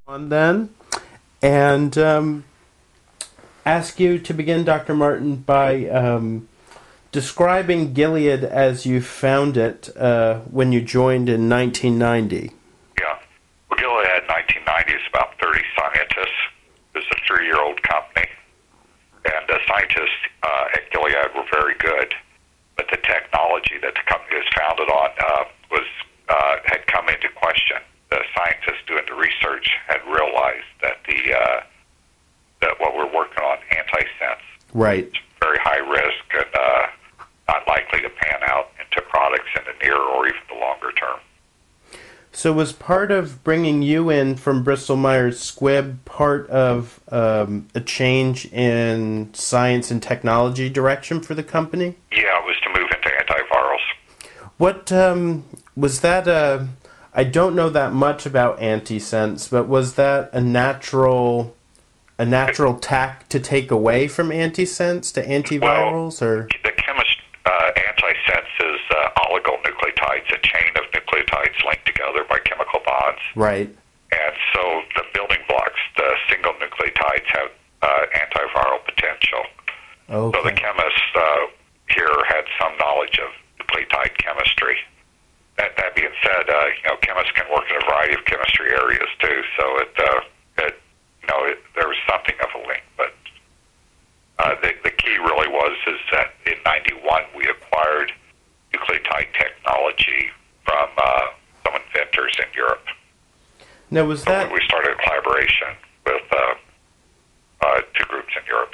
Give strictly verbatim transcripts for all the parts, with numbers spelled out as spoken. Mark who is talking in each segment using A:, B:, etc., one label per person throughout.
A: on then, and um, ask you to begin, Doctor Martin, by um, describing Gilead as you found it uh, when you joined in nineteen ninety.
B: Yeah. Well, Gilead in nineteen ninety is about thirty scientists. It's a three-year-old company. And the scientists uh, at Gilead were very good. But the technology that the company was founded on uh, was uh, had come into question. The scientists doing the research had realized that the uh, that what we're working on, antisense,
A: Right.
B: is very high risk and uh, not likely to pan out into products in the near or even the longer term.
A: So was part of bringing you in from Bristol Myers Squibb part of um, a change in science and technology direction for the company?
B: Yeah, it was to move into antivirals.
A: What um, was that? A, I don't know that much about antisense, but was that a natural, a natural tack to take away from antisense to antivirals,
B: well,
A: or
B: the chemist uh, antisense is uh, oligonucleotides, a chain of nucleotides linked together by chemical bonds.
A: right?
B: And so the building blocks, the single nucleotides, have uh, antiviral potential. So the
A: Okay.
B: chemists uh, here had some knowledge of nucleotide chemistry. That, that being said, uh, you know, chemists can work in a variety of chemistry areas too. So it, uh, it you know, it, there was something of a link. But uh, the, the key really was is that in ninety-one we acquired nucleotide technology from uh, some inventors in Europe.
A: Now was
B: So
A: that
B: we started a collaboration with uh, uh, two groups in Europe.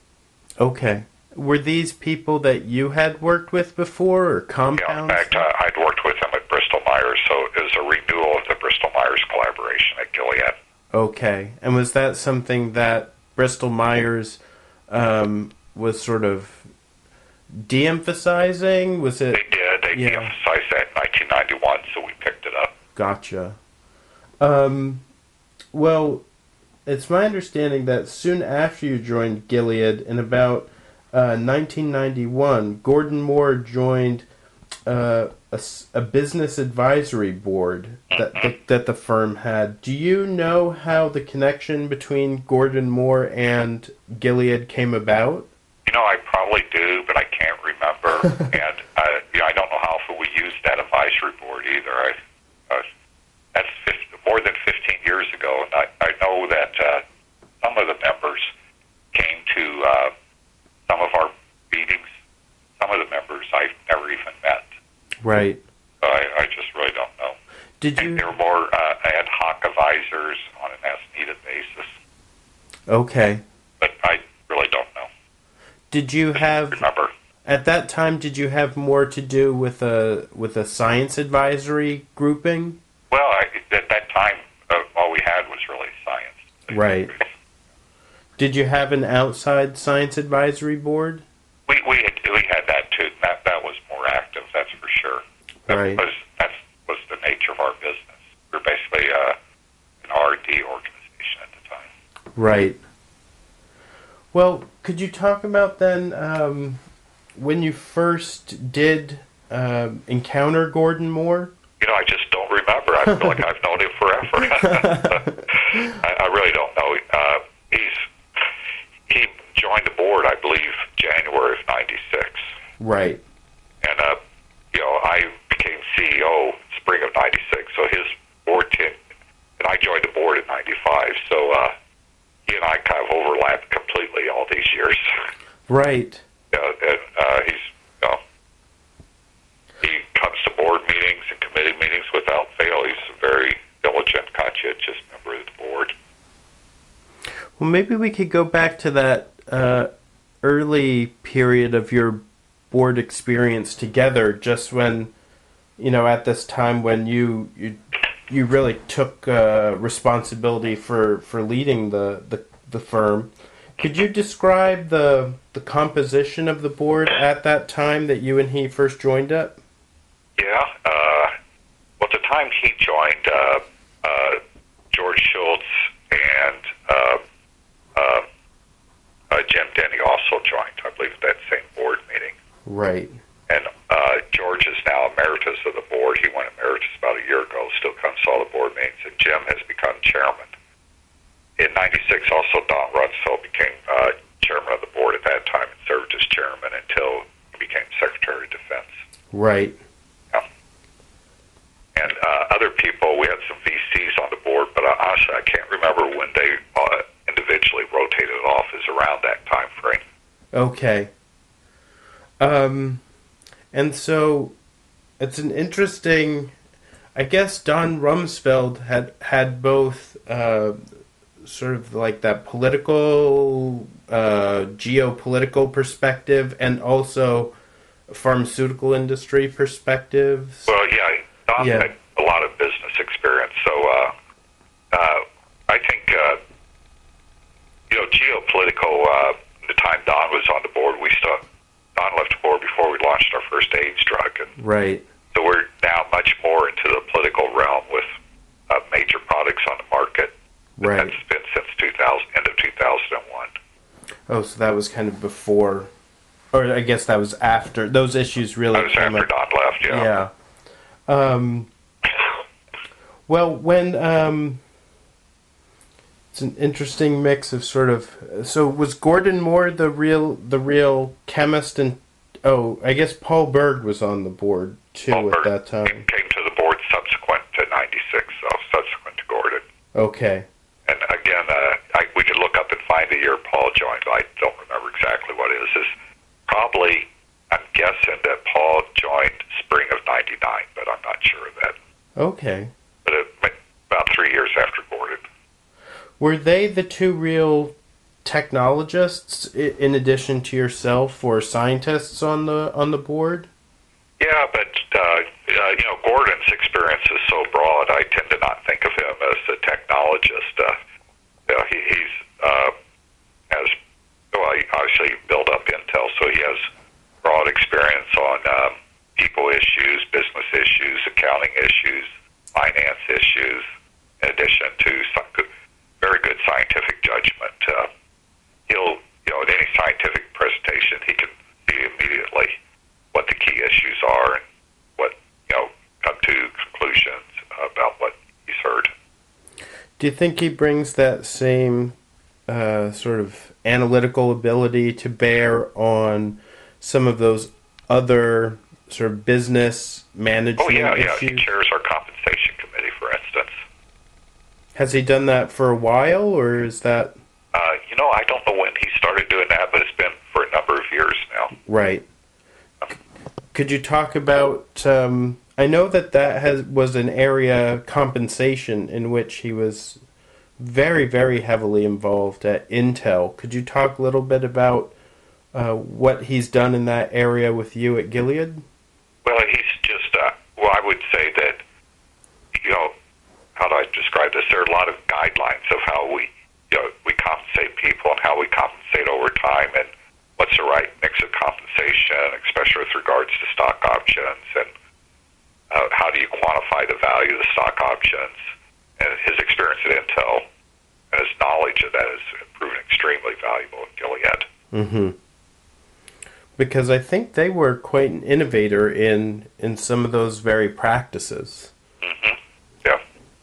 A: okay? Were these people that you had worked with before, or
B: Yeah, in
A: compounds?
B: fact, uh, I'd worked with them at Bristol Myers, so it was a renewal of the Bristol Myers collaboration at Gilead.
A: Okay. And was that something that Bristol Myers um, was sort of de-emphasizing? Was it?
B: They did. They
A: Yeah.
B: de-emphasized that in nineteen ninety-one, so we picked it up.
A: Gotcha. Um, well, it's my understanding that soon after you joined Gilead, in about uh, nineteen ninety-one, Gordon Moore joined uh, a, s- a business advisory board that the, that the firm had. Do you know how the connection between Gordon Moore and Gilead came about?
B: You know, I probably do, but I can't remember. and uh, you know, I don't know how often we used that advisory board either. I, uh, that's fifty, more than fifteen years ago, and I, I know that uh, some of the members came to uh, some of our meetings. Some of the members I've never even met.
A: Right.
B: So I, I just really don't know.
A: Did
B: And
A: you?
B: they were more uh, ad hoc advisors on an as-needed basis,
A: Okay.
B: but I really don't know.
A: Did you have?
B: Remember?
A: At that time, did you have more to do with a with a science advisory grouping?
B: Well, I, at that time, uh, all we had was really science.
A: Right. Did you have an outside science advisory board?
B: We we had, we had that too. That that was more active. That's for sure. That
A: Right.
B: was that was the nature of our business. We were basically uh, an R and D organization at the time.
A: Right. Well, could you talk about then um, when you first did um encounter Gordon Moore?
B: You know, I just don't remember. I feel like I've known him forever. I, I really don't know. Uh, he's he joined the board, I believe, January of ninety-six.
A: Right.
B: And, uh, you know, I became C E O spring of ninety-six, so his board team, and I joined the board in ninety-five, so uh, he and I kind of overlapped completely all these years.
A: Right.
B: Uh, and uh, he's, you know, he comes to board meetings and committee meetings without fail. He's a very diligent, conscientious member of the board.
A: Well, maybe we could go back to that uh, early period of your board experience together, just when, you know, at this time when you you, you really took uh, responsibility for, for leading the, the, the firm. Could you describe the the composition of the board at that time that you and he first joined up?
B: Yeah. Uh, well, at the time he joined, uh, uh, George Schultz and uh, uh, uh, Jim Denny also joined, I believe, at that same board meeting.
A: Right.
B: And uh, George is now emeritus of the board. He went emeritus about a year ago, still comes to all the board meetings. And Jim has become chairman. in ninety-six, also Don Rumsfeld became uh, chairman of the board at that time and served as chairman until he became Secretary of Defense.
A: Right.
B: Yeah. And uh, other people, we had some V Cs on the board, but uh, honestly, I can't remember when they uh, individually rotated office around that time frame.
A: Okay. Um, and so it's an interesting, I guess Don Rumsfeld had, had both uh, sort of like that political, uh, geopolitical perspective and also pharmaceutical industry perspectives.
B: Well, yeah, Don
A: Yeah.
B: had a lot of business experience, so uh, uh, I think, uh, you know, geopolitical, uh, the time Don was on the board, we still, Don left the board before we launched our first AIDS drug, and
A: Right.
B: so we're now much more into the political realm with uh, major products on the market.
A: Right.
B: That's been since two thousand, end of two thousand one.
A: Oh, so that was kind of before, or I guess that was after, those issues really
B: That was
A: came
B: after
A: up.
B: Don left, yeah.
A: Yeah. Um, well, when um, it's an interesting mix of sort of. So was Gordon Moore the real the real chemist? And oh, I guess Paul Berg was on the board too
B: Paul
A: at
B: Berg
A: that time.
B: came to the board subsequent to ninety-six, so subsequent to Gordon.
A: Okay.
B: And again, uh, I, we could look up and find the year Paul joined. I don't remember exactly what it is. It's probably, I'm guessing that Paul joined spring of ninety-nine, but I'm not sure of that.
A: Okay.
B: But it went about three years after Gordon.
A: Were they the two real technologists i- in addition to yourself, or scientists on the on the board?
B: Yeah, but uh, uh, you know, Gordon's experience is so broad. I tend to not think of him as a technologist. Uh, you know, he, he's uh, has well, he obviously built up Intel, so he has broad experience on um, people issues, business issues, accounting issues, finance issues. In addition to some good, very good scientific judgment, uh, he'll you know at any scientific presentation he can see immediately what the key issues are and what, you know, come to conclusions about what he's heard.
A: Do you think he brings that same uh, sort of analytical ability to bear on some of those other sort of business management
B: Oh, yeah, yeah.
A: issues?
B: He chairs our compensation committee, for instance.
A: Has he done that for a while, or is that...
B: Uh, you know, I don't know when he started doing that, but it's been for a number of years now.
A: Right. Could you talk about... Um, I know that that has was an area, compensation, in which he was very, very heavily involved at Intel. Could you talk a little bit about uh, what he's done in that area with you at Gilead?
B: Well, he's just, uh, well, I would say that, you know, how do I describe this? There are a lot of guidelines of how we, you know, we compensate people and how we compensate over time and what's the right mix of compensation, especially with regards to stock options, and uh, how do you quantify the value of the stock options. And his experience at Intel and his knowledge of that has proven extremely valuable at Gilead.
A: Mm-hmm. Because I think they were quite an innovator in, in some of those very practices.
B: Mm-hmm. Yeah.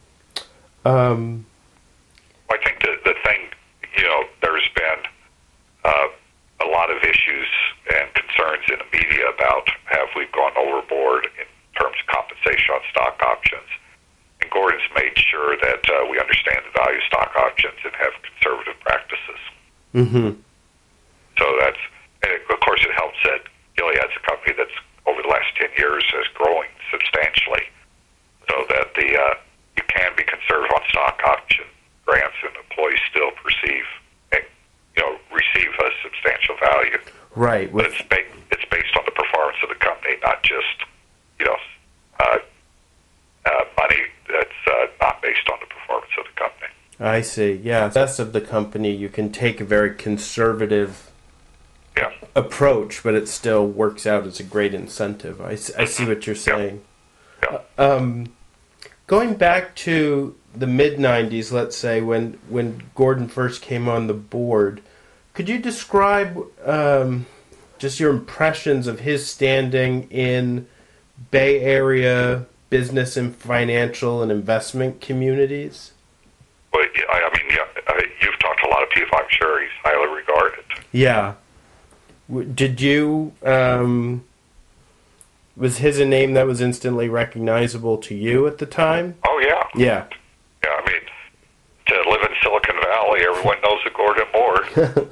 A: Um,
B: I think the, the thing, you know, there's been uh, a lot of issues and concerns in the media about have we gone overboard in terms of compensation on stock options. And Gordon's made sure that uh, we understand the value of stock options and have conservative practices.
A: mm-hmm.
B: So that's, and it, of course, it helps that Gilead's a company that's over the last ten years is growing substantially, so that the uh, you can be conservative on stock option grants, and employees still perceive and you know receive a substantial value.
A: Right.
B: But
A: With,
B: it's ba- it's based on the performance of the company, not just you know uh, uh, money that's uh, not based on the performance of the company.
A: I see. Yeah. Best of the company, you can take a very conservative
B: Yeah.
A: approach, but it still works out as a great incentive. I, s- I see what you're saying.
B: Yeah.
A: Um, going back to the mid nineties, let's say, when, when Gordon first came on the board, could you describe um, just your impressions of his standing in Bay Area business and financial and investment communities?
B: Well, yeah, I I mean, yeah, uh, Latif, I'm sure he's highly regarded.
A: Yeah. W- Did you, um, was his a name that was instantly recognizable to you at the time?
B: Oh, yeah.
A: Yeah.
B: Yeah, I mean, to live in Silicon Valley, everyone knows a Gordon Moore.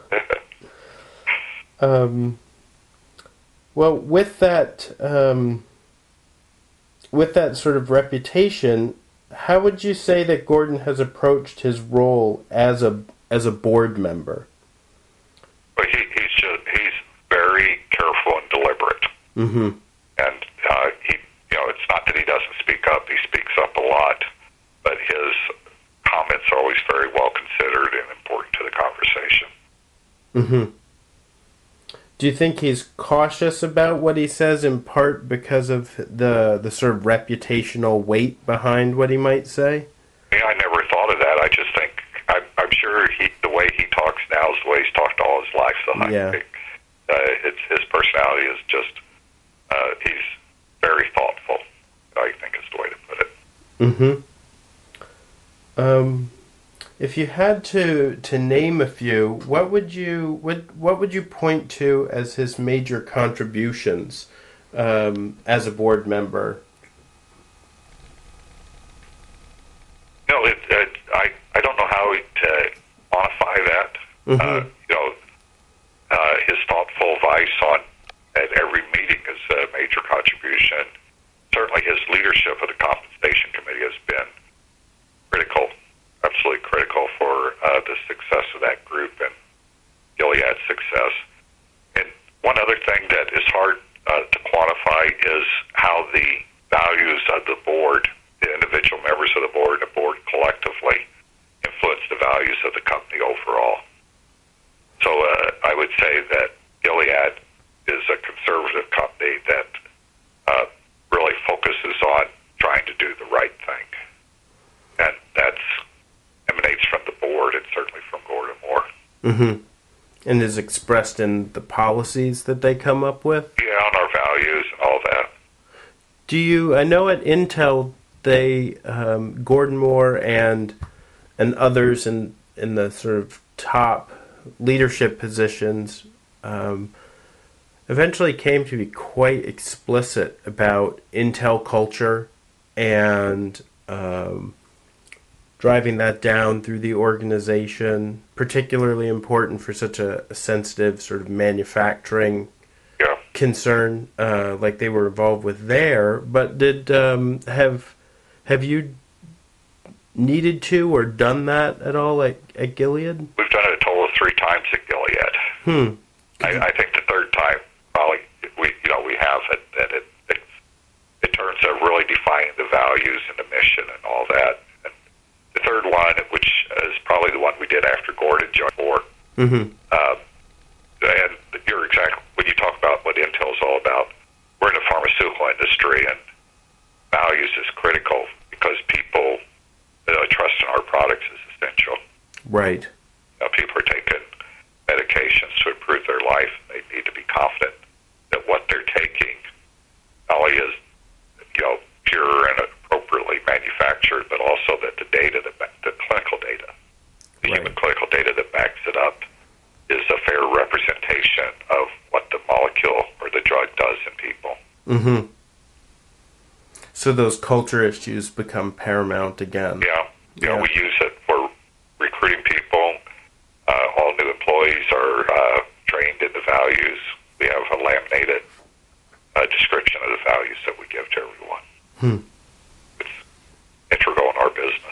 A: Um, well, with that, um, with that sort of reputation, how would you say that Gordon has approached his role as a as a board member?
B: But he, he's just, he's very careful and deliberate.
A: Mm-hmm.
B: And uh, he, you know, it's not that he doesn't speak up. He speaks up a lot, but his comments are always very well considered and important to the conversation.
A: Mm-hmm. Do you think he's cautious about what he says in part because of the the sort of reputational weight behind what he might say?
B: Yeah, I never thought of that. I just think, I'm, I'm sure he, the way he talks now is the way he's talked all his life. So I
A: Yeah.
B: think uh, it's, his personality is just, uh, he's very thoughtful, I think is the way to put it.
A: Mm-hmm. Um, if you had to to name a few, what would you what what would you point to as his major contributions um, as a board member?
B: No, it, it, I, I don't know how to quantify that.
A: Mm-hmm.
B: Uh, you know, uh, his thoughtful advice on at every meeting is a major contribution. Certainly his leadership of the compensation committee has been critical, absolutely critical for uh, the success of that group and Gilead's success. And one other thing that is hard uh, to quantify is how the values of the board, the individual members of the board, and the board collectively influence the values of the company overall. So uh, I would say that Gilead is a conservative company that uh, really focuses on trying to do the right thing. And that emanates from the board and certainly from Gordon Moore.
A: Mm-hmm. And is expressed in the policies that they come up with?
B: Yeah, on our values and all that.
A: Do you, I know at Intel, they, um, Gordon Moore and and others in, in the sort of top leadership positions um, eventually came to be quite explicit about Intel culture and um, driving that down through the organization, particularly important for such a, a sensitive sort of manufacturing
B: Yeah.
A: concern uh, like they were involved with there. But did um, have have you needed to or done that at all at, at Gilead?
B: We've done it a total of three times at Gilead.
A: Hmm.
B: I, I think the third time, probably, we you know we have it, and it, it it turns out really defining the values and the mission and all that. And the third one, which is probably the one we did after Gordon joined board,
A: Mm-hmm.
B: um, and you're exactly when you talk about what Intel is all about. We're in the pharmaceutical industry, and values is critical because people uh, trust in our products is essential.
A: Right.
B: You know, people are taking medications to improve their life, and they need to be confident that what they're taking not only is, you know, pure and appropriately manufactured, but also that the data, the, the clinical data, the
A: Right.
B: human clinical data that backs it up is a fair representation of what the molecule or the drug does in people.
A: Mm-hmm. So those culture issues become paramount again.
B: Yeah, you know,
A: Yeah.
B: we use it for recruiting people. Uh, all new employees are uh, trained in the values. We have a laminated uh, description of the values that we give to everyone.
A: Hmm.
B: It's integral in our business.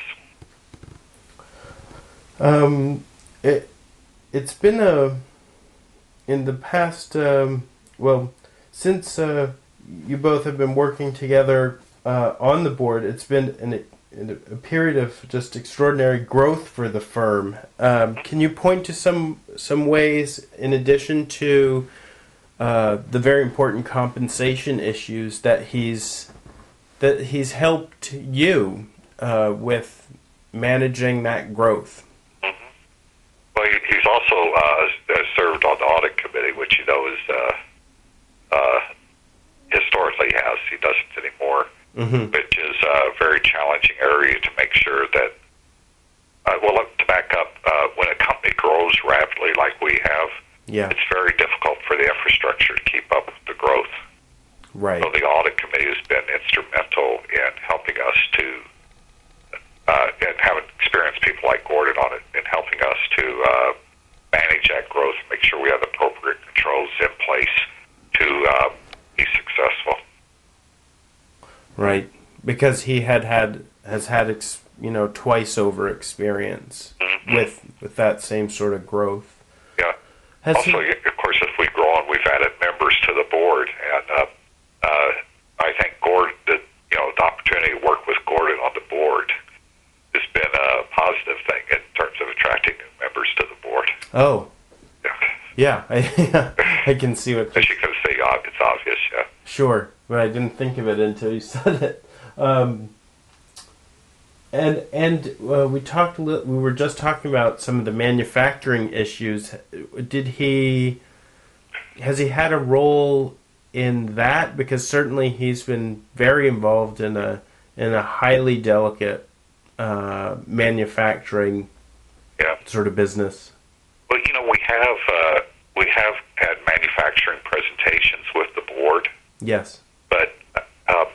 A: Um, it it's been a in the past. Um, well, since uh, you both have been working together uh, on the board, it's been an, an, a period of just extraordinary growth for the firm. Um, can you point to some some ways, in addition to uh, the very important compensation issues, that he's that he's helped you uh, with managing that growth?
B: Well, he, he's also uh, served on the audit committee, which you know is uh, uh, historically has. He doesn't anymore,
A: Mm-hmm.
B: which is a very challenging area to make sure that. Uh, well, look, to back up, uh, when a company grows rapidly like we have,
A: Yeah.
B: it's very difficult for the infrastructure to keep up with the growth.
A: Right.
B: So the audit committee has been instrumental in helping us to, uh, and having experienced people like Gordon on it, in helping us to uh, manage that growth, make sure we have the appropriate controls in place to uh, be successful.
A: Right. Because he had had has had ex, you know twice over experience
B: Mm-hmm.
A: with with that same sort of growth.
B: Yeah.
A: Has
B: Also,
A: he,
B: of course, as we've grown, we've added members to the board, and uh, uh, I think Gordon, that you know, the opportunity to work with Gordon on the board has been a positive thing in terms of attracting new members to the board.
A: oh
B: Yeah.
A: yeah, I, I can see what.
B: As you can see, uh, it's obvious. Yeah.
A: Sure, but I didn't think of it until you said it. Um, and and uh, we talked. A li- we were just talking about some of the manufacturing issues. Did he? Has he had a role in that? Because certainly he's been very involved in a in a highly delicate uh, manufacturing
B: Yeah.
A: sort of business.
B: Well, you know, we have uh, we have had manufacturing presentations with the board,
A: Yes.
B: but um,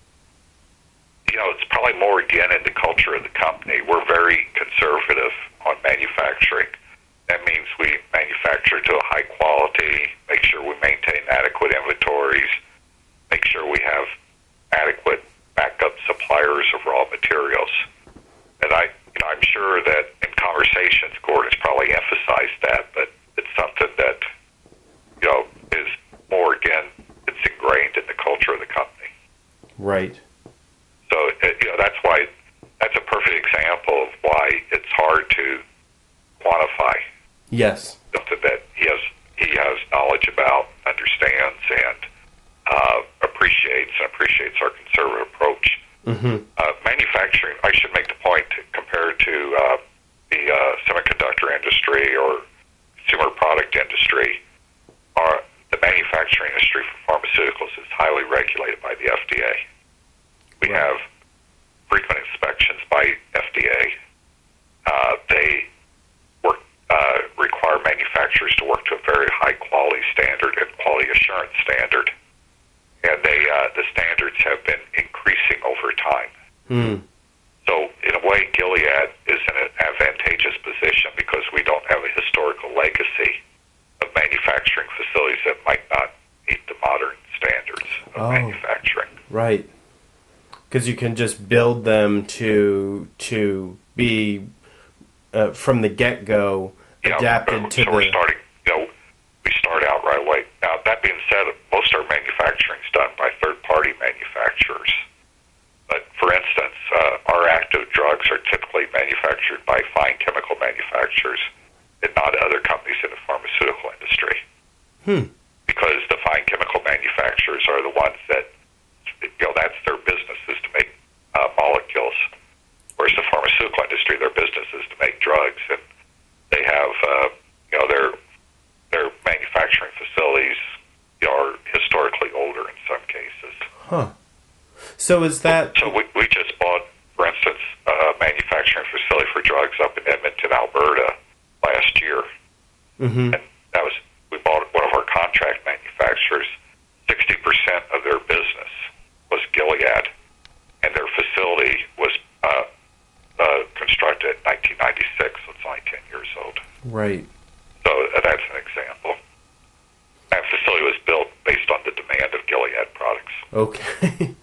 B: you know, it's probably more again in the culture of the company. We're very conservative on manufacturing. That means we manufacture to a high quality, make sure we maintain adequate inventories, make sure we have adequate backup suppliers of raw materials. And I, you know, I'm sure that in conversations, Gordon's probably emphasized that, but it's something that, you know, is more, again, it's ingrained in the culture of the company.
A: Right.
B: So, uh, you know, that's why, that's a perfect example of why it's hard to quantify
A: Yes.
B: something that he has, he has knowledge about, understands, and uh, appreciates, and appreciates our conservative approach.
A: Mm-hmm.
B: Uh, manufacturing, I should make the point, compared to uh, the uh, semiconductor industry or consumer product industry, our, the manufacturing industry for pharmaceuticals is highly regulated by the F D A. We
A: Right.
B: have frequent inspections by F D A. Uh, they work, uh, require manufacturers to work to a very high quality standard and quality assurance standard. And they, uh, the standards have been increasing over time.
A: Hmm.
B: So, in a way, Gilead is in an advantageous position because we don't have a historical legacy of manufacturing facilities that might not meet the modern standards of
A: Oh.
B: manufacturing.
A: Right. Because you can just build them to to be uh, from the get go
B: You know,
A: adapted to
B: so we're
A: the.
B: starting, you know, we start out right away. Now, that being said, most of our manufacturing is done by third-party manufacturers. But, for instance, uh, our active drugs are typically manufactured by fine chemical manufacturers and not other companies in the pharmaceutical industry.
A: Hmm.
B: Because the fine chemical manufacturers are the ones that, you know, that's their business is to make uh, molecules. Whereas the pharmaceutical industry, their business is to make drugs, and they have, uh, you know, their their manufacturing facilities, you know, are historically older in some cases.
A: Huh. So is that?
B: So we we just bought, for instance, a manufacturing facility for drugs up in Edmonton, Alberta, last year,
A: Mm-hmm.
B: and that was we bought one of our contract manufacturers. Sixty percent of their business was Gilead, and their facility was uh, uh, constructed in nineteen ninety-six, so it's only ten years old.
A: Right.
B: So uh, that's an example. That facility was built based on the demand of Gilead products.
A: Okay.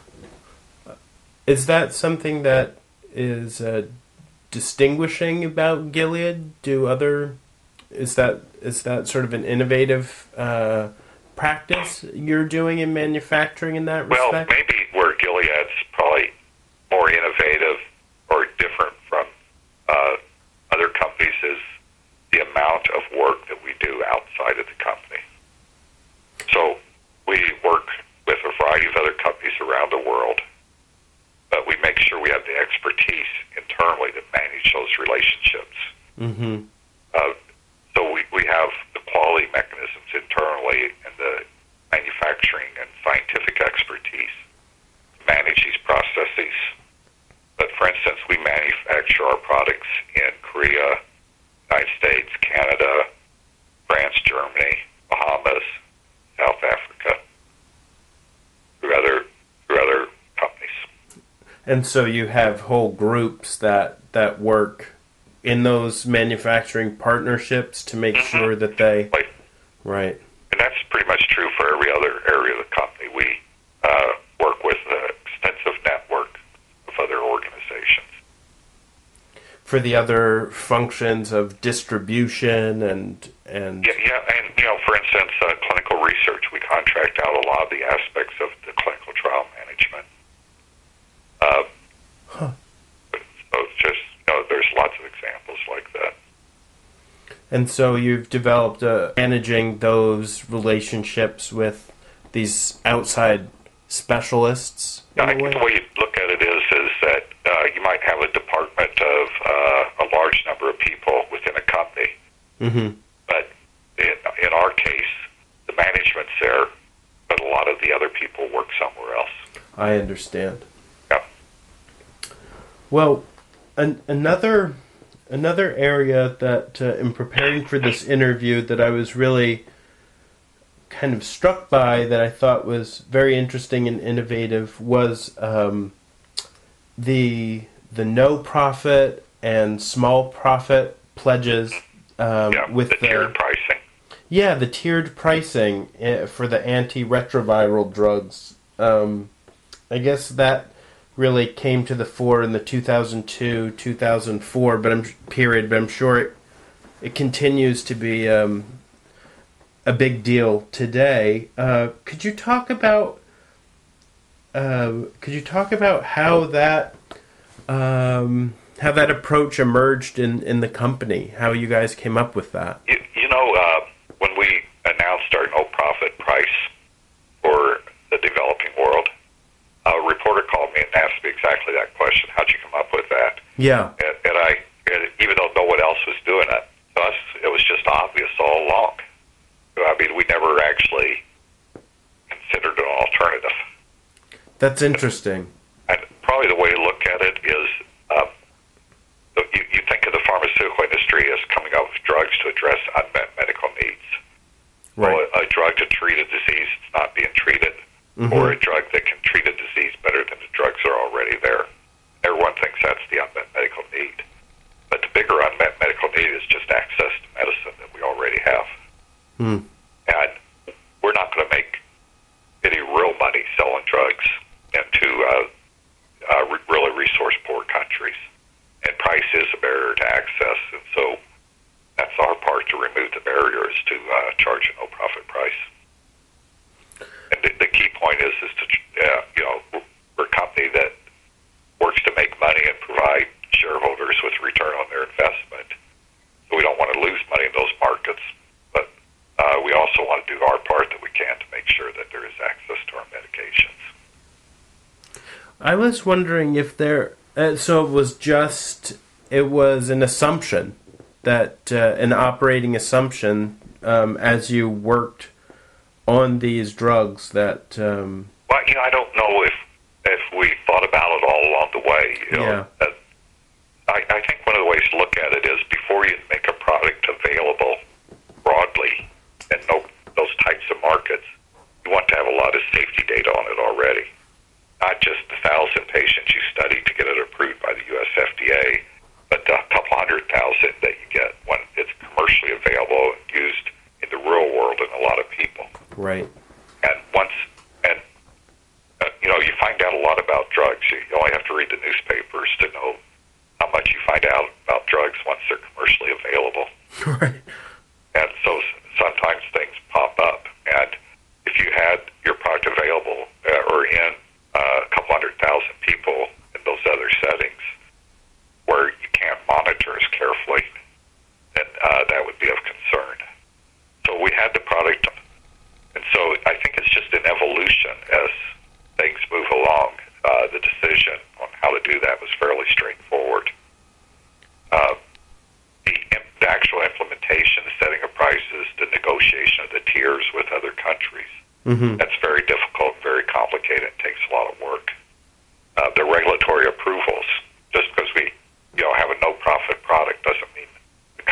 A: Is that something that is uh, distinguishing about Gilead? Do other is that is that sort of an innovative uh, practice you're doing in manufacturing in that
B: Well,
A: respect?
B: maybe where Gilead's probably more innovative or different from uh, other companies is the amount of work that we do outside of the company. So we work with a variety of other companies around the world, but we make sure we have the expertise internally to manage those relationships.
A: Mm-hmm.
B: Uh, so we, we have the quality mechanisms internally and the manufacturing and scientific expertise to manage these processes. But for instance, we manufacture our products in Korea, United States, Canada, France, Germany, Bahamas, South Africa, through other through other companies.
A: And so you have whole groups that that work in those manufacturing partnerships to make mm-hmm. sure that they
B: right.
A: right.
B: And that's pretty much true for every other area of the company. We uh, work with an extensive network of other organizations.
A: For the other functions of distribution and... and
B: yeah, yeah, and, you know, for instance, uh, clinical research, we contract out a lot of the aspects of the clinical trial management. Uh,
A: huh.
B: So it's just, you know, there's lots of examples like that.
A: And so you've developed uh, managing those relationships with these outside specialists?
B: Yeah, I think the way you look at it is, is that uh, you might have a department of uh, a large number of people within a company.
A: Mm-hmm.
B: But in, in our case, the management's there, but a lot of the other people work somewhere else.
A: I understand.
B: Yeah.
A: Well, an, another another area that, uh, in preparing for this interview, that I was really kind of struck by, that I thought was very interesting and innovative, was um, the the no profit and small profit pledges um,
B: yeah,
A: with
B: the,
A: the
B: tiered pricing.
A: Yeah, the tiered pricing for the antiretroviral drugs. Um, I guess that really came to the fore in the two thousand two, two thousand four but I'm, period, but I'm sure it, it continues to be um, a big deal today. Uh, could you talk about uh, could you talk about how that um, how that approach emerged in, in the company? How you guys came up with that?
B: You, you know, uh, when we announced our no-profit price for the developing world, a reporter called me and asked me exactly that question. How'd you come up with that?
A: Yeah.
B: And, and I, and even though no one else was doing it, to us, it was just obvious all along. I mean, we never actually considered an alternative.
A: That's interesting.
B: And probably the way to look at it is, um, you, you think of the pharmaceutical industry as coming up with drugs to address unmet medical needs.
A: Right.
B: Well, a, a drug to treat a disease that's not being treated, mm-hmm. or a drug that can treat a disease better than the drugs are already there. Everyone thinks that's the unmet medical need. But the bigger unmet medical need is just access to medicine that we already have.
A: Hmm.
B: And we're not going to make any real money selling drugs into uh, uh, really resource-poor countries. And price is a barrier to access, and so that's our part to remove the barriers to uh, charge a no-profit price. And the, the key point is, is to, uh, you know, we're a company that works to make money and provide shareholders with return on their investment. So we don't want to lose money in those markets, but uh, we also want to do our part that we can to make sure that there is access to our medications.
A: I was wondering if there... Uh, so it was just... It was an assumption, that uh, an operating assumption um, as you worked on these drugs that... Um,
B: well, you know, I don't know if if we thought about it all along the way. You know,
A: yeah.
B: uh, I, I think one of the ways to look at it is before you make a product available broadly in no, those types of markets, you want to have a lot of safety data on it already. Not just the thousand patients you study to get it approved by the U S F D A, but the couple hundred thousand that you get when it's commercially available and used in the real world in a lot of people.
A: Right.
B: And once, and uh, you know, you find out a lot about drugs. You, you only have to read the newspapers to know how much you find out about drugs once they're commercially available.
A: Right.
B: And so sometimes things pop up. And if you had your product available uh, or in uh, a couple hundred thousand people in those other settings where you can't monitor as carefully, then uh, that would be of concern. So we had the product. And so I think it's just an evolution as things move along. Uh, the decision on how to do that was fairly straightforward. Uh, the, the actual implementation, the setting of prices, the negotiation of the tiers with other countries,
A: mm-hmm.
B: that's very difficult, very complicated, and takes a lot of work. Uh, the regulatory approvals, just because we you know, have a no-profit product doesn't mean the country will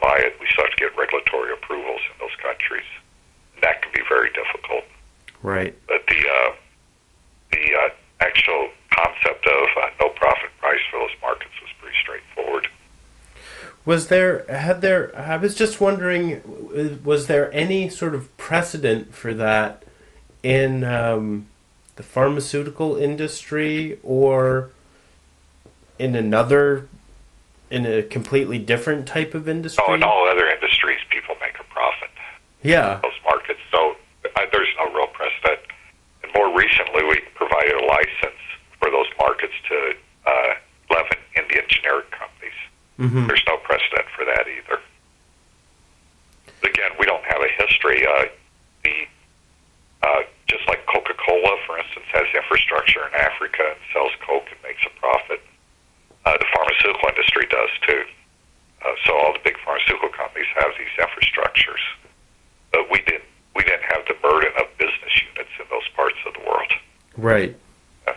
B: buy it. We still have to get regulatory approvals in those countries. And that can be very difficult.
A: Right.
B: But the uh, the uh, actual concept of uh, no profit price for those markets was pretty straightforward.
A: Was there, had there, I was just wondering, was there any sort of precedent for that in um, the pharmaceutical industry or in another, in a completely different type of industry?
B: Oh, in all other industries, people make a profit.
A: Yeah.
B: Those markets. So uh, there's no real precedent. And more recently, we provided a license for those markets to uh, eleven Indian generic companies.
A: Mm-hmm.
B: There's no precedent for that either. Again, we don't have a history. Uh, the uh, just like Coca-Cola, for instance, has infrastructure in Africa and sells Coke and makes a profit. Uh, the pharmaceutical industry does too. Uh, so all the big pharmaceutical companies have these infrastructures, but we didn't. We didn't have the burden of business units in those parts of the world.
A: Right.
B: Yeah.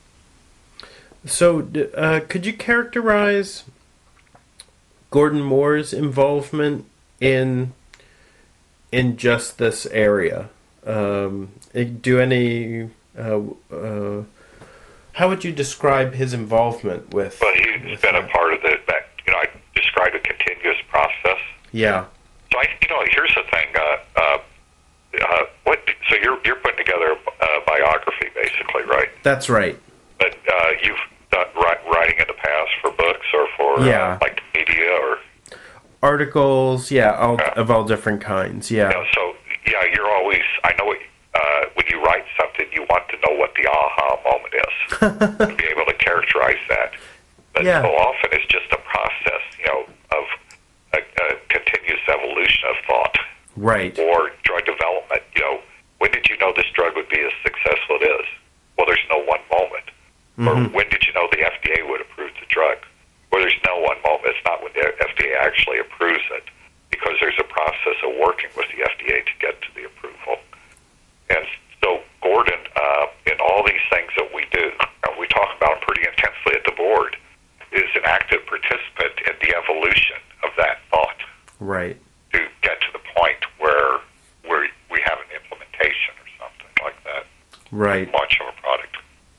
A: So, uh, could you characterize Gordon Moore's involvement in in just this area? Um, do any uh, uh, how would you describe his involvement with?
B: But he's
A: with
B: been
A: that?
B: a part of the. That, you know, I described a continuous process.
A: Yeah.
B: So I, you know, here's the thing. Uh, uh, uh, what? So you're you're putting together a, a biography, basically, right?
A: That's right.
B: But uh, you've done ri- writing in the past for books or for
A: Yeah.
B: uh, like media or.
A: Articles, yeah, all,
B: Yeah.
A: of all different kinds, yeah.
B: You know, so yeah, you're always. I know what, uh, when you write something, you want to know what the aha moment is, and be able to characterize that. But
A: Yeah.
B: so often it's just a process, you know, of a, a continuous evolution of thought.
A: Right.
B: Or drug development. You know, when did you know this drug would be as successful as it is? Well, there's no one moment.
A: Mm-hmm.
B: Or when did you know the F D A would approve the drug? Well, there's no one moment. It's not when the F D A actually approves it, because there's a process of working with the F D A to get to the approval. And so Gordon, uh, in all these things that we do, and we talk about pretty intensely at the board, is an active participant in the evolution of that thought.
A: Right.
B: To get to the point where where we have an implementation or something like that.
A: Right.
B: Launch of a product.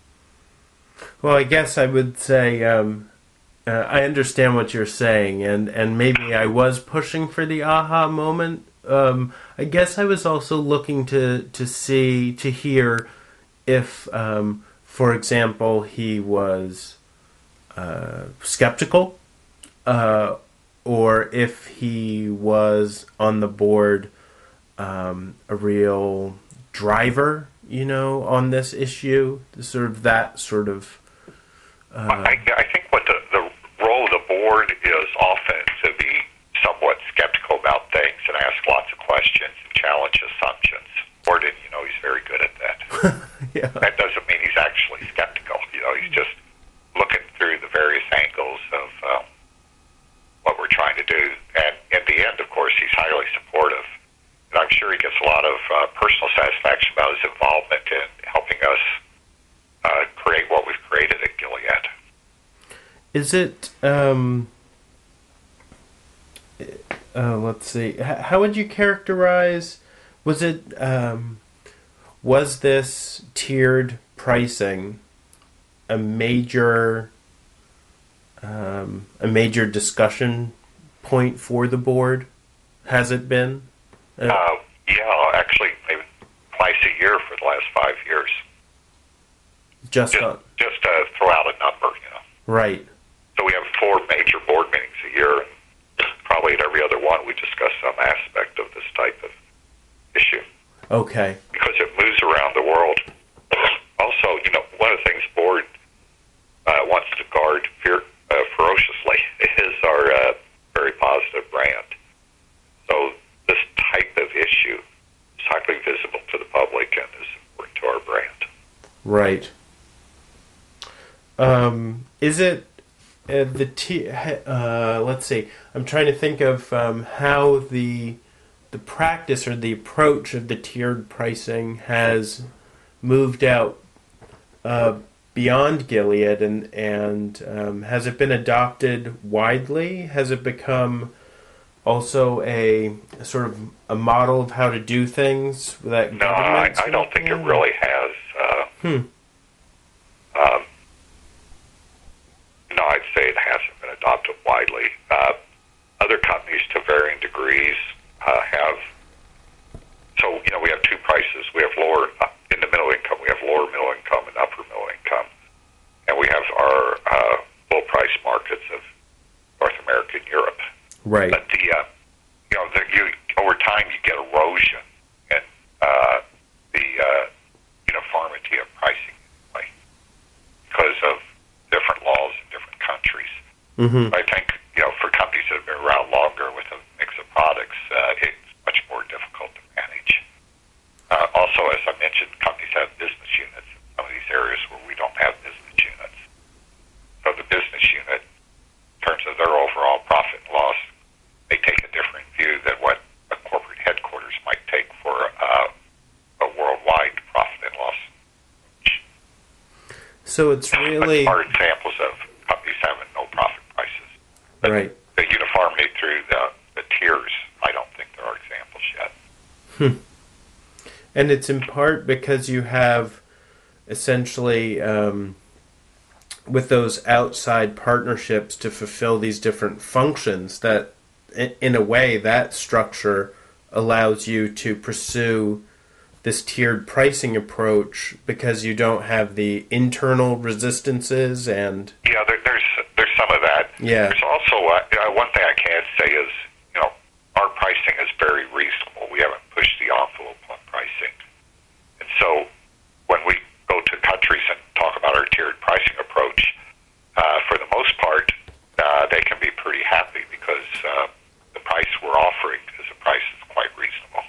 A: Well, I guess I would say um, uh, I understand what you're saying, and, and maybe I was pushing for the aha moment. Um, I guess I was also looking to, to see, to hear if, um, for example, he was uh, skeptical, uh, or if he was on the board um, a real driver, you know, on this issue, sort of that sort of. Uh,
B: I, I think what the, the role of the board is often to be somewhat skeptical about things and ask lots of questions and challenge assumptions. Gordon, you know, he's very good at that.
A: yeah.
B: That doesn't mean he's actually skeptical. You know, he's just looking through the various angles of um, what we're trying to do. And in the end, of course, he's highly supportive. And I'm sure he gets a lot of uh, personal satisfaction about his involvement in helping us uh, create what we've created at Gilead.
A: Is it, um, uh, let's see, H- how would you characterize, was it, um, was this tiered pricing a major, um, a major discussion point for the board? Has it been? Uh,
B: Uh, yeah, actually, maybe twice a year for the last five years.
A: just
B: Just,
A: on,
B: just to throw out a number, you know.
A: right.
B: So we have four major board meetings a year, and probably at every other one we discuss some aspect of this type of issue
A: Okay.
B: because it moves around the world. Also, you know, one of the things the board uh, wants to guard fear, uh, ferociously is our uh, very positive brand. So this type of issue is highly visible to the public and is important to our brand.
A: Right. Um, is it uh, the t- uh, let's see. I'm trying to think of um, how the the practice or the approach of the tiered pricing has moved out uh, beyond Gilead, and and um, has it been adopted widely? Has it become also a, a sort of a model of how to do things that
B: No, I,
A: governments
B: I don't think it
A: looking at?
B: really has. Uh,
A: Hmm.
B: um, no, I'd say it hasn't been adopted widely. Uh, other companies, to varying degrees, uh, have. So, you know, we have two prices. We have lower, uh, in the middle income, we have lower middle income and upper middle income. And we have our uh, low price markets of North America and Europe.
A: Right.
B: But the, uh, you know, the, you, over time you get erosion in uh, the uh, uniformity of pricing, like, because of different laws in different countries.
A: Mm-hmm.
B: I think, you know, for companies that have been around longer with a mix of products, uh, it's much more difficult to manage. Uh, also, as I mentioned, companies have business units in some of these areas where we don't have business units. So the business unit, in terms of their overall profit and loss, they take a different view than what a corporate headquarters might take for uh, a worldwide profit and loss.
A: So it's really
B: are examples of companies having no profit prices. But
A: right.
B: the uniformity through the, the tiers, I don't think there are examples yet.
A: Hmm. And it's in part because you have essentially um, with those outside partnerships to fulfill these different functions that in a way that structure allows you to pursue this tiered pricing approach because you don't have the internal resistances and
B: Yeah, there, there's there's some of that.
A: Yeah.
B: There's also uh, uh, one thing I can say is, you know, our pricing is very reasonable. We haven't pushed the envelope on pricing, and so when we go to countries and talk about our tiered pricing approach, uh, for the most part, uh, they can be pretty happy because uh, the price we're offering is a price that's quite reasonable.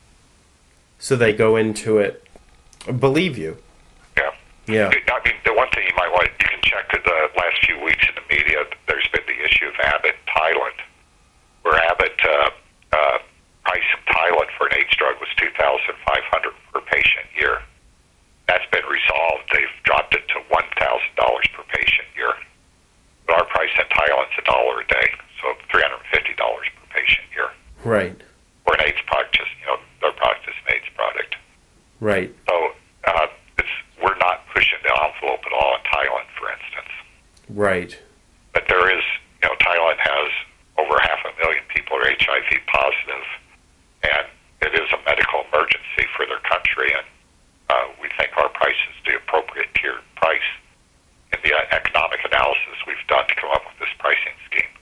A: so they go into it believe you.
B: Yeah.
A: Yeah.
B: I mean, the one thing you might want, you can check the last few weeks in the media, there's been the issue of Abbott in Thailand, where Abbott, uh, uh, price in Thailand for an AIDS drug was two thousand five hundred dollars per patient year. That's been resolved. They've dropped it to one thousand dollars per patient year. But our price in Thailand's a dollar a day, so three hundred fifty dollars per patient year.
A: Right.
B: For an AIDS product, just, you know, their product is an AIDS product.
A: Right.
B: So, uh, it's, we're not pushing the envelope at all in Thailand, for instance.
A: Right.
B: But there is, you know, Thailand has over half a million people are H I V positive, and it is a medical emergency for their country, and uh, we think our price is the appropriate tiered price in the uh, economic analysis we've done to come up with this pricing scheme.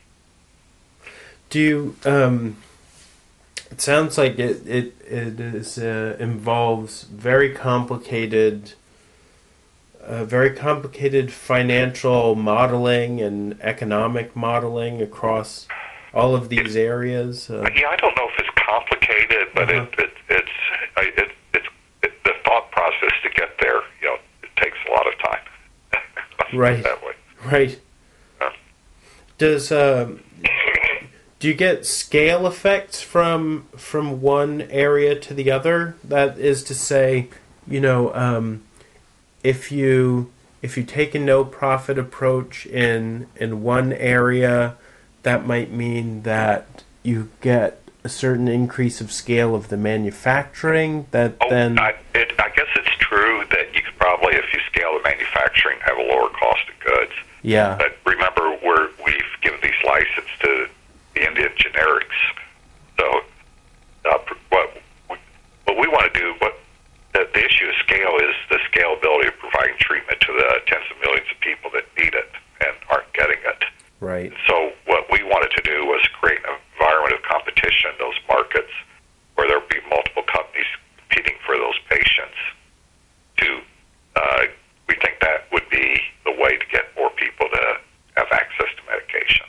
A: Do you, um, it sounds like it, it, it is, uh, involves very complicated, uh, very complicated financial modeling and economic modeling across all of these areas. Uh,
B: Yeah, I don't know if it's complicated, but
A: Uh-huh.
B: it, it, it's it, it's it, the thought process to get there. You know, it takes a lot of time. Let's put it
A: Right.
B: that way.
A: right.
B: Yeah.
A: Does, um, do you get scale effects from from one area to the other? That is to say, you know, um, if you if you take a no profit approach in in one area, that might mean that you get a certain increase of scale of the manufacturing. That
B: Oh,
A: then
B: I, it, I guess it's true that you could probably, if you scale the manufacturing, have a lower cost of goods.
A: yeah
B: But remember, we're, we've given these licenses to the Indian generics. So uh, what we, what we want to do, what the, the issue of scale is the scalability of providing treatment to the tens of millions of people that need it and aren't getting it.
A: right
B: So what we wanted to do was create an environment of competition in those markets where there would be multiple companies competing for those patients. To uh, we think that would be the way to get more people to have access to medication.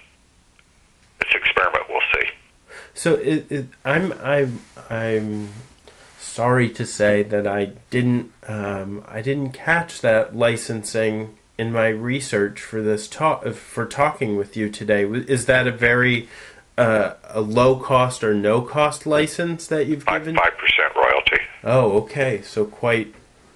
B: It's an experiment. We'll see.
A: So it, it, I'm I'm I'm sorry to say that I didn't um, I didn't catch that licensing in my research for this talk for talking with you today. Is that a very uh, a low cost or no cost license that you've
B: Five
A: given?
B: five percent royalty.
A: Oh, okay. So quite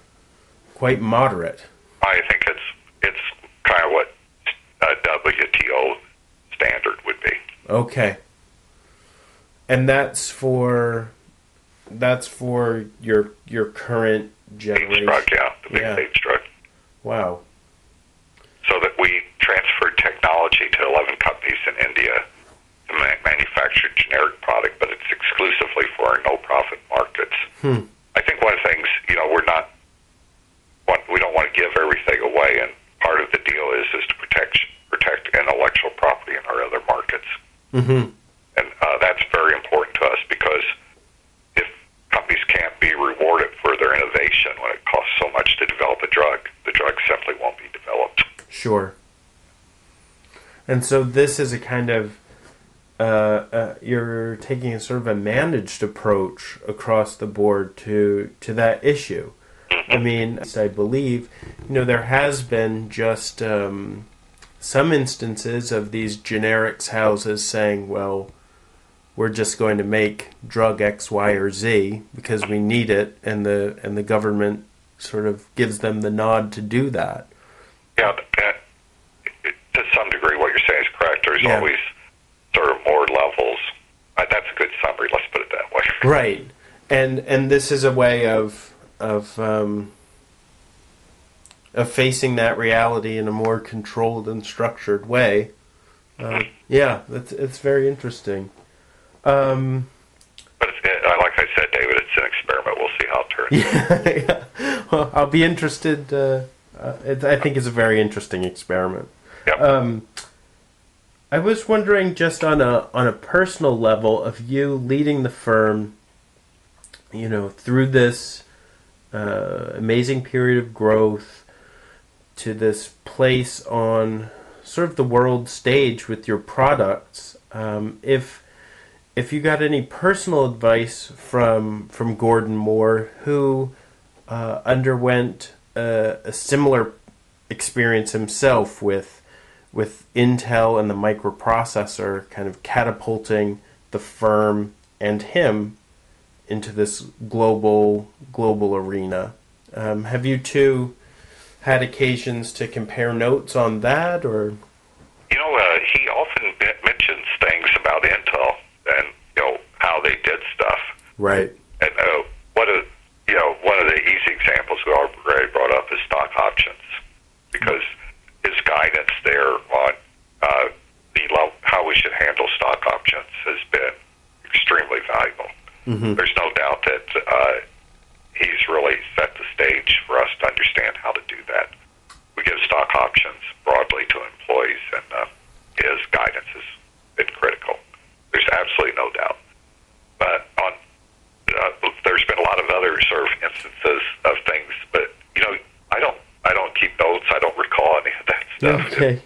A: quite moderate.
B: I think it's it's kind of what a W T O standard would be.
A: Okay. And that's for that's for your your current generation.
B: drug, yeah, the big
A: Yeah.
B: AIDS drug.
A: Wow.
B: So that we transferred technology to eleven companies in India to ma- manufacture generic product, but it's exclusively for our no-profit markets.
A: Hmm.
B: I think one of the things, you know, we're not, want, we don't want to give everything away, and part of the deal is is to protect protect intellectual property in our other markets,
A: Mm-hmm.
B: and uh, that's very important to us because if companies can't be rewarded for their innovation when it costs so much to develop a drug, the drug simply won't be developed.
A: Sure. And so this is a kind of uh, uh, you're taking a sort of a managed approach across the board to to that issue. I mean, I believe, you know, there has been just um, some instances of these generics houses saying, well, we're just going to make drug X, Y, or Z because we need it, and the and the government sort of gives them the nod to do that.
B: Yeah, that, to some degree, what you're saying is correct. There's
A: Yeah.
B: always sort of more levels. Uh, that's a good summary. Let's put it that way.
A: Right, and and this is a way of of um, of facing that reality in a more controlled and structured way. Uh, yeah, that's it's very interesting. Um,
B: But it's, uh, like I said, David, it's an experiment. We'll see how it turns.
A: yeah, yeah. Well, I'll be interested. Uh, uh, it, I think it's a very interesting experiment.
B: Yep.
A: Um, I was wondering, just on a on a personal level, of you leading the firm, you know, through this uh, amazing period of growth to this place on sort of the world stage with your products. Um, if if you got any personal advice from from Gordon Moore, who uh, underwent a, a similar experience himself with with Intel and the microprocessor kind of catapulting the firm and him into this global global arena. Um, have you two had occasions to compare notes on that, or?
B: You know, uh, he often b- mentions things about Intel and, you know, how they did stuff.
A: Right.
B: And uh, what a, you know, one of the easy examples we already brought up is stock options, because his guidance there on uh, the level, how we should handle stock options has been extremely valuable.
A: Mm-hmm.
B: There's no doubt that uh, he's really set the stage for us to understand how to do that. We give stock options broadly to employees, and uh, his guidance has been critical. There's absolutely no doubt. But on, uh, there's been a lot of other sort of instances of things, but you know, I don't, I don't keep notes. I don't recall any of that stuff.
A: Okay.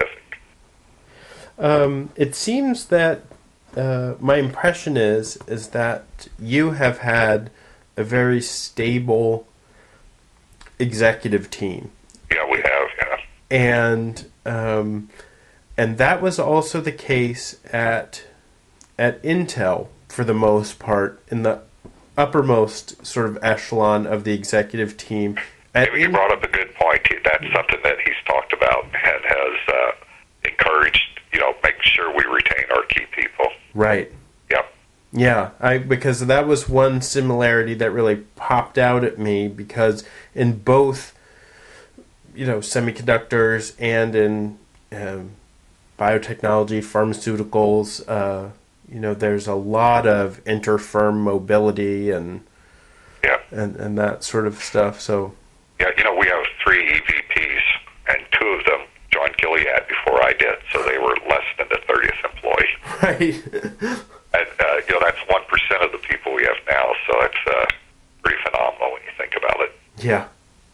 A: Um, it seems that uh, my impression is is that you have had a very stable executive team.
B: Yeah, we have. Yeah.
A: And um, and that was also the case at at Intel for the most part, in the uppermost sort of echelon of the executive team. At
B: You
A: In-
B: brought up a good point. He- That's something that he's talked about and has uh, encouraged. You know, making sure we retain our key people.
A: right.
B: Yep.
A: Yeah, I because that was one similarity that really popped out at me, because in both, you know, semiconductors and in um, biotechnology, pharmaceuticals, uh, you know, there's a lot of inter-firm mobility and
B: Yeah.
A: and, and that sort of stuff. So
B: Yeah, you know, we have three E V Ps, and two of them joined Gilead before I did, so they were less than the thirtieth employee.
A: right.
B: And, uh, you know, that's one percent of the people we have now, so it's uh, pretty phenomenal when you think about it.
A: Yeah.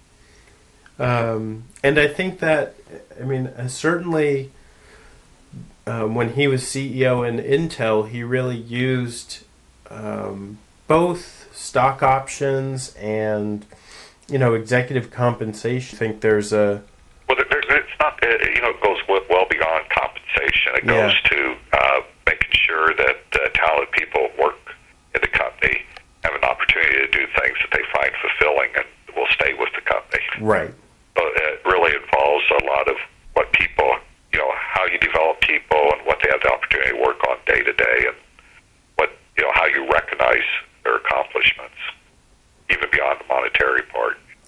A: Um, and I think that, I mean, uh, certainly um, when he was C E O in Intel, he really used um, both stock options and, you know, executive compensation. I think there's a...
B: Well, there, there, it's not, uh, you know, it goes w- well beyond compensation. It
A: Yeah.
B: goes to uh, making sure that uh, talented people work in the company have an opportunity to do things that they find fulfilling and will stay with the company.
A: Right.
B: So it really involves a lot of what people, you know, how you develop people and what they have the opportunity to work on day to day, and what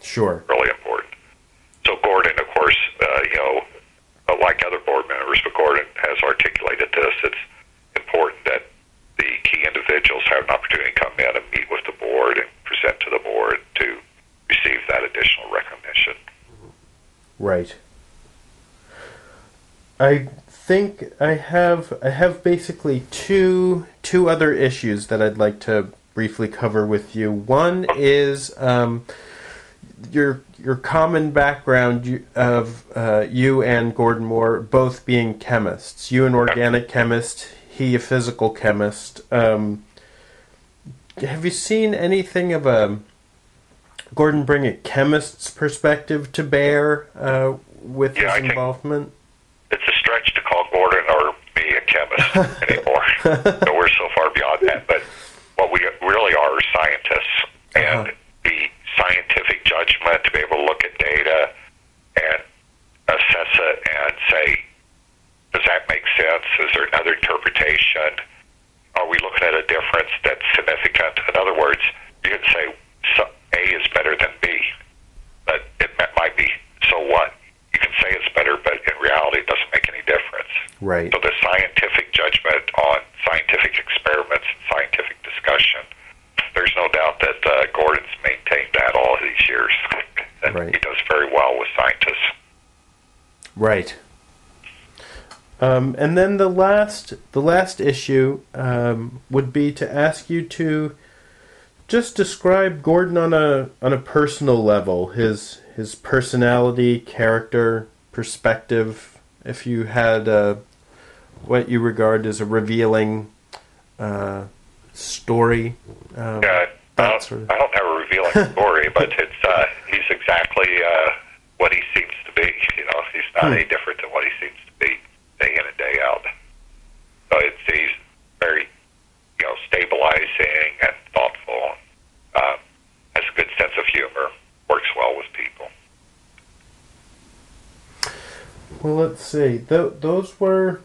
A: Sure.
B: Really important. So Gordon, of course, uh, you know, like other board members, but Gordon has articulated this. It's important that the key individuals have an opportunity to come in and meet with the board and present to the board to receive that additional recognition.
A: Right. I think I have I have basically two two other issues that I'd like to briefly cover with you. One is um, your your common background of uh, you and Gordon Moore both being chemists. You an organic chemist, he a physical chemist. Um, have you seen anything of a Gordon bring a chemist's perspective to bear uh, with
B: yeah,
A: his involvement?
B: It's a stretch to call Gordon or me a chemist anymore. So we're so far beyond that. But what we really are are scientists, and uh-huh. the scientific judgment to be able to look at data and assess it and say, does that make sense? Is there another interpretation? Are we looking at a difference that's significant? In other words, you can say so A is better than B, but it might be, so what? You can say it's better, but in reality it doesn't make any difference.
A: Right.
B: So the scientific judgment on scientific experiments and scientific discussion, there's no doubt that uh, Gordon's maintained that all these years. And
A: right.
B: He does very well with scientists.
A: Right. Um, and then the last the last issue um, would be to ask you to just describe Gordon on a on a personal level, his his personality, character, perspective. If you had uh, what you regard as a revealing uh, story, um,
B: yeah, I don't,
A: sort of...
B: I don't have a revealing story, but it's uh, he's exactly uh, what he seems to be. You know, he's not
A: hmm.
B: any different than what he seems to be day in and day out. So it's he's very, you know, stabilizing and thoughtful. Um, has a good sense of humor. Works well with people.
A: Well, let's see. Th- those were,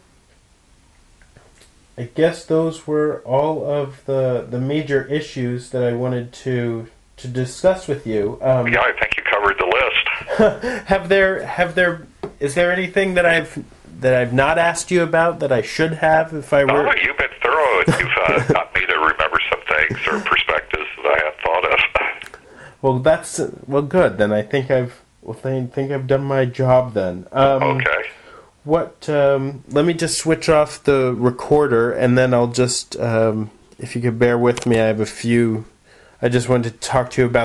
A: I guess, those were all of the the major issues that I wanted to to discuss with you. Um,
B: yeah, I think you covered the list.
A: have there have there is there anything that I've that I've not asked you about that I should have if I were?
B: Oh, you've been thorough, and you've uh, got me to remember some things or perspectives that I hadn't thought of.
A: Well, that's well good. Then I think I've well, I think I've done my job. Then. Um,
B: okay.
A: What? Um, let me just switch off the recorder, and then I'll just, um, if you could bear with me, I have a few. I just wanted to talk to you about.